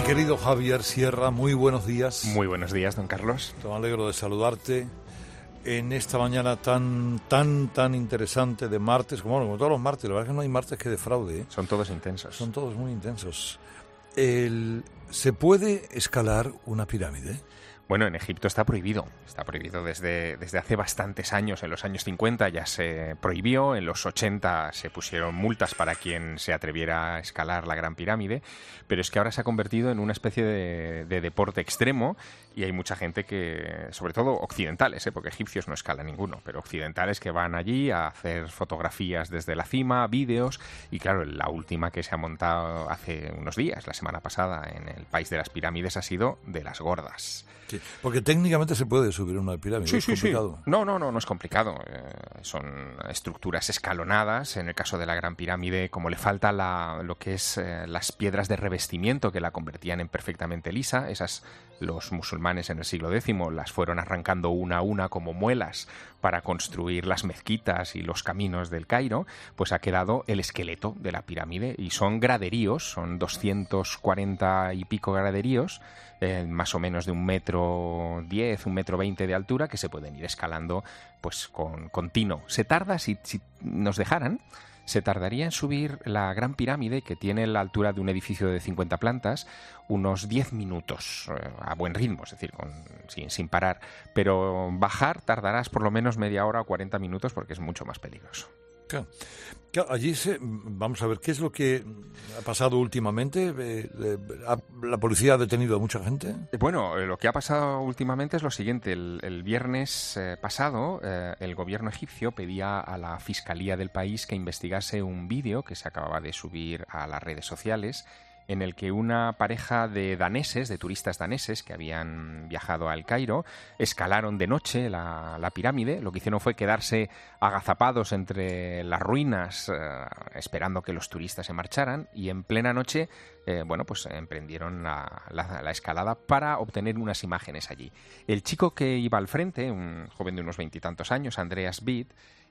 querido Javier Sierra, muy buenos días. Muy buenos días, don Carlos. Me alegro de saludarte en esta mañana tan interesante de martes, como todos los martes. La verdad es que no hay martes que defraude, ¿eh? Son todos intensos. Son todos muy intensos. ¿Se puede escalar una pirámide? Bueno, en Egipto está prohibido desde hace bastantes años. En los años 50 ya se prohibió, en los 80 se pusieron multas para quien se atreviera a escalar la Gran Pirámide, pero es que ahora se ha convertido en una especie de deporte extremo y hay mucha gente que, sobre todo occidentales, porque egipcios no escalan ninguno, pero occidentales que van allí a hacer fotografías desde la cima, vídeos, y claro, la última que se ha montado hace unos días, la semana pasada, en el País de las Pirámides, ha sido de las gordas. Sí, porque técnicamente se puede subir una pirámide. Sí, ¿Es complicado? Sí. No es complicado. Son estructuras escalonadas. En el caso de la Gran Pirámide, como le falta lo que es las piedras de revestimiento que la convertían en perfectamente lisa, esas los musulmanes en el siglo X las fueron arrancando una a una como muelas para construir las mezquitas y los caminos del Cairo, pues ha quedado el esqueleto de la pirámide y son graderíos, son 240 y pico graderíos, más o menos de 1,10 metros, 1,20 metros de altura, que se pueden ir escalando pues con tino. Se tarda, si nos dejaran, se tardaría en subir la Gran Pirámide, que tiene la altura de un edificio de 50 plantas, unos 10 minutos a buen ritmo, es decir, sin parar. Pero bajar tardarás por lo menos media hora o 40 minutos porque es mucho más peligroso. Claro, allí vamos a ver, ¿qué es lo que ha pasado últimamente? ¿La policía ha detenido a mucha gente? Bueno, lo que ha pasado últimamente es lo siguiente. El viernes pasado, el gobierno egipcio pedía a la fiscalía del país que investigase un vídeo que se acababa de subir a las redes sociales, en el que una pareja de turistas daneses que habían viajado al Cairo, escalaron de noche la pirámide. Lo que hicieron fue quedarse agazapados entre las ruinas, esperando que los turistas se marcharan, y en plena noche, pues emprendieron la escalada para obtener unas imágenes allí. El chico que iba al frente, un joven de unos 20 y tantos años, Andreas Bitt,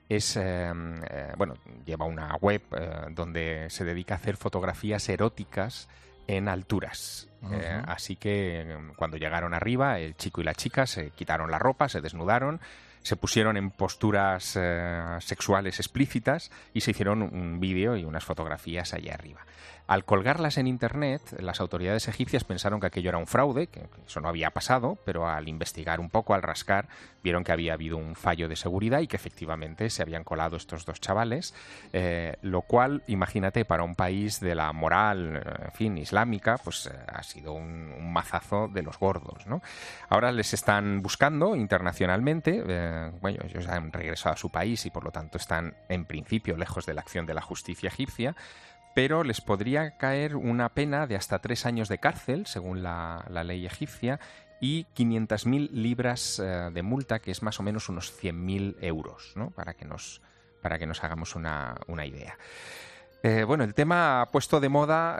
lleva una web donde se dedica a hacer fotografías eróticas en alturas. Uh-huh. Así que cuando llegaron arriba, el chico y la chica se quitaron la ropa, se desnudaron, se pusieron en posturas sexuales explícitas y se hicieron un vídeo y unas fotografías allá arriba. Al colgarlas en Internet, las autoridades egipcias pensaron que aquello era un fraude, que eso no había pasado, pero al investigar un poco, al rascar, vieron que había habido un fallo de seguridad y que efectivamente se habían colado estos dos chavales, lo cual, imagínate, para un país de la moral, islámica, pues ha sido un mazazo de los gordos, ¿no? Ahora les están buscando internacionalmente, ellos han regresado a su país y por lo tanto están en principio lejos de la acción de la justicia egipcia, pero les podría caer una pena de hasta 3 años de cárcel, según la ley egipcia, y 500.000 libras de multa, que es más o menos unos 100.000 euros, ¿no? Para que nos hagamos una idea. El tema ha puesto de moda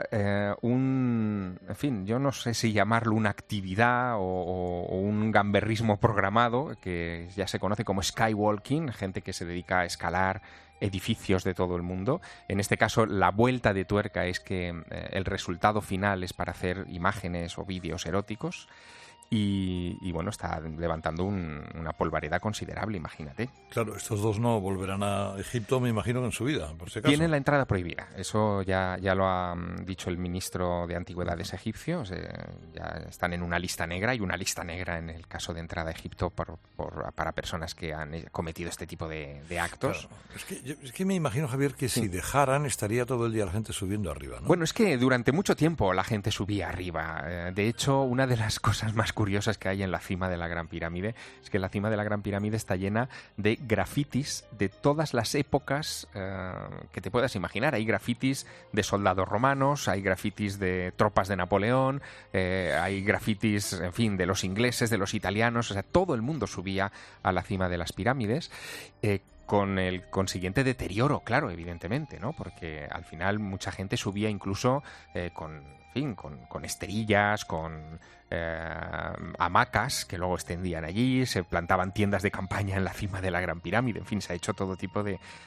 yo no sé si llamarlo una actividad o un gamberrismo programado, que ya se conoce como skywalking, gente que se dedica a escalar edificios de todo el mundo. En este caso, la vuelta de tuerca es que el resultado final es para hacer imágenes o vídeos eróticos. Y está levantando una polvareda considerable, imagínate. Claro, estos dos no volverán a Egipto, me imagino, en su vida, por si acaso. Tienen la entrada prohibida, eso ya lo ha dicho el ministro de Antigüedades egipcio. Ya están en una lista negra, y una lista negra en el caso de entrada a Egipto para personas que han cometido este tipo de actos. Claro. Es que me imagino, Javier, que si dejaran estaría todo el día la gente subiendo arriba, ¿no? Bueno, es que durante mucho tiempo la gente subía arriba. De hecho, una de las cosas más curiosas que hay en la cima de la Gran Pirámide es que la cima de la Gran Pirámide está llena de grafitis de todas las épocas que te puedas imaginar. Hay grafitis de soldados romanos, hay grafitis de tropas de Napoleón, hay grafitis, en fin, de los ingleses, de los italianos. O sea, todo el mundo subía a la cima de las pirámides, con el consiguiente deterioro, claro, evidentemente, ¿no? Porque al final mucha gente subía incluso con esterillas, con hamacas que luego extendían allí, se plantaban tiendas de campaña en la cima de la Gran Pirámide, en fin, se ha hecho todo tipo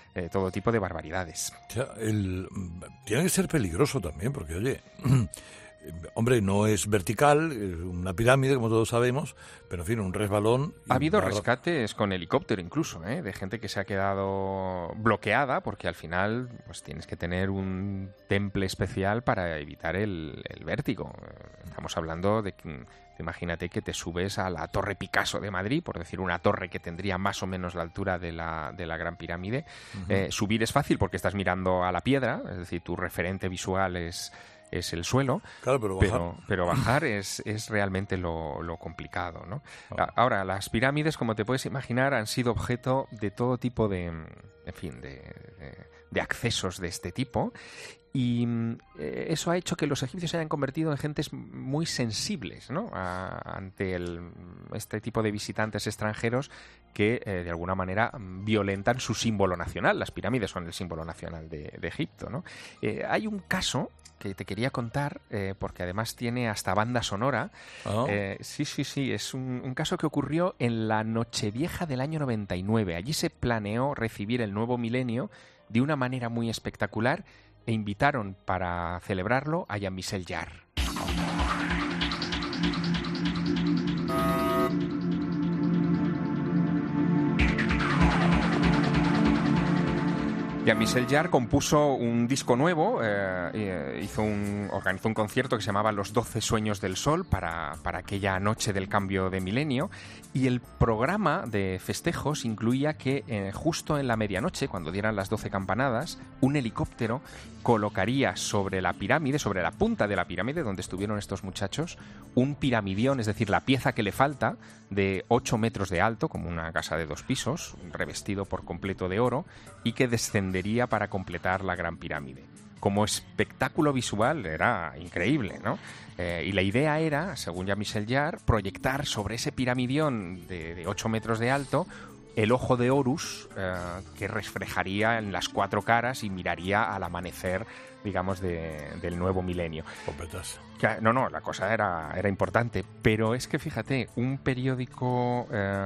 de barbaridades. O sea, tiene que ser peligroso también, porque, oye, Hombre, no es vertical, es una pirámide, como todos sabemos, pero en fin, un resbalón. Ha habido rescates con helicóptero incluso, de gente que se ha quedado bloqueada, porque al final pues tienes que tener un temple especial para evitar el vértigo. Estamos hablando de que, imagínate que te subes a la Torre Picasso de Madrid, por decir una torre que tendría más o menos la altura de la Gran Pirámide. Subir es fácil porque estás mirando a la piedra, es decir, tu referente visual es el suelo, claro, pero bajar es realmente lo complicado, ¿no? Ahora, las pirámides, como te puedes imaginar, han sido objeto de todo tipo de accesos de este tipo, y eso ha hecho que los egipcios se hayan convertido en gentes muy sensibles, ¿no? Ante este tipo de visitantes extranjeros que de alguna manera violentan su símbolo nacional. Las pirámides son el símbolo nacional de Egipto, ¿no? Hay un caso que te quería contar, porque además tiene hasta banda sonora. Sí, es un caso que ocurrió en la Nochevieja del año 99. Allí se planeó recibir el nuevo milenio de una manera muy espectacular e invitaron para celebrarlo a Jean-Michel Jarre. Jean-Michel Jarre compuso un disco nuevo, organizó un concierto que se llamaba Los 12 Sueños del Sol para aquella noche del cambio de milenio, y el programa de festejos incluía que justo en la medianoche, cuando dieran las 12 campanadas, un helicóptero colocaría sobre la pirámide, sobre la punta de la pirámide donde estuvieron estos muchachos, un piramidión, es decir, la pieza que le falta, de 8 metros de alto, como una casa de 2 pisos, revestido por completo de oro, y que descendería para completar la Gran Pirámide. Como espectáculo visual era increíble, ¿no? Y la idea era, según Jean-Michel Jarre, proyectar sobre ese piramidión de 8 metros de alto el ojo de Horus, que reflejaría en las 4 caras y miraría al amanecer, digamos, del nuevo milenio. No, la cosa era importante, pero es que fíjate, un periódico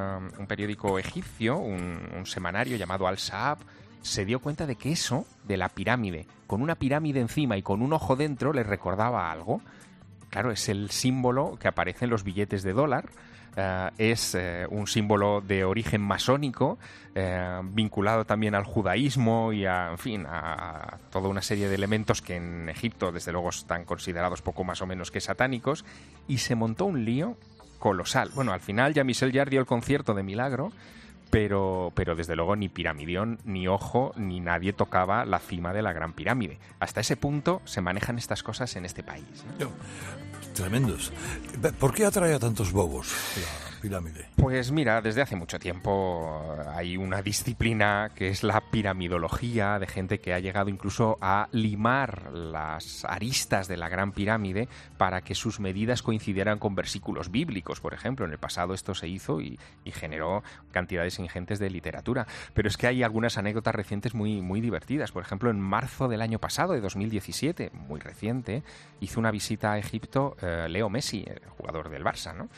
egipcio, un semanario llamado Al-Sahab, se dio cuenta de que eso, de la pirámide, con una pirámide encima y con un ojo dentro, le recordaba algo. Claro, es el símbolo que aparece en los billetes de dólar. Es un símbolo de origen masónico, vinculado también al judaísmo y a toda una serie de elementos que en Egipto desde luego están considerados poco más o menos que satánicos, y se montó un lío colosal. Bueno, al final Jean-Michel Jarre dio el concierto de milagro, pero desde luego ni piramidión, ni ojo, ni nadie tocaba la cima de la Gran Pirámide. Hasta ese punto se manejan estas cosas en este país, ¿no? Tremendos. ¿Por qué atrae a tantos bobos la pirámide? Pues mira, desde hace mucho tiempo hay una disciplina que es la piramidología, de gente que ha llegado incluso a limar las aristas de la Gran Pirámide para que sus medidas coincidieran con versículos bíblicos, por ejemplo. En el pasado esto se hizo y generó cantidades ingentes de literatura. Pero es que hay algunas anécdotas recientes muy, muy divertidas. Por ejemplo, en marzo del año pasado, de 2017, muy reciente, hizo una visita a Egipto Leo Messi, el jugador del Barça, ¿no?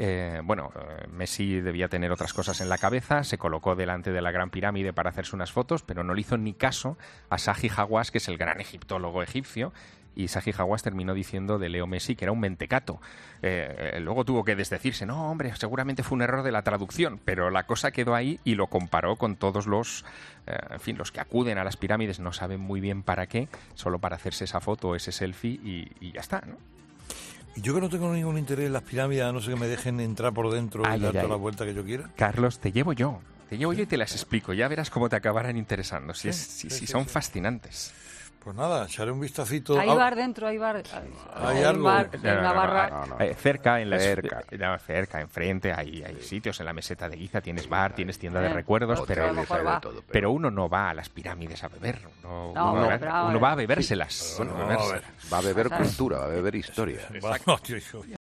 Messi debía tener otras cosas en la cabeza, se colocó delante de la Gran Pirámide para hacerse unas fotos, pero no le hizo ni caso a Zahi Hawass, que es el gran egiptólogo egipcio, y Zahi Hawass terminó diciendo de Leo Messi que era un mentecato. Luego tuvo que desdecirse, no, hombre, seguramente fue un error de la traducción, pero la cosa quedó ahí y lo comparó con todos los que acuden a las pirámides, no saben muy bien para qué, solo para hacerse esa foto o ese selfie y ya está, ¿no? Yo que no tengo ningún interés en las pirámides, a no ser que me dejen entrar por dentro y dar toda la vuelta que yo quiera. Carlos, te llevo yo y te las explico. Ya verás cómo te acabarán interesando. Sí, son fascinantes. Pues nada, echaré un vistacito. Hay bar dentro, hay bar. Hay algo. Una barra. Cerca, enfrente, hay sitios. En la meseta de Giza tienes bar, tienes tienda de recuerdos, pero uno no va a las pirámides a beber. Uno va a bebérselas. Va a beber cultura, va a beber historia.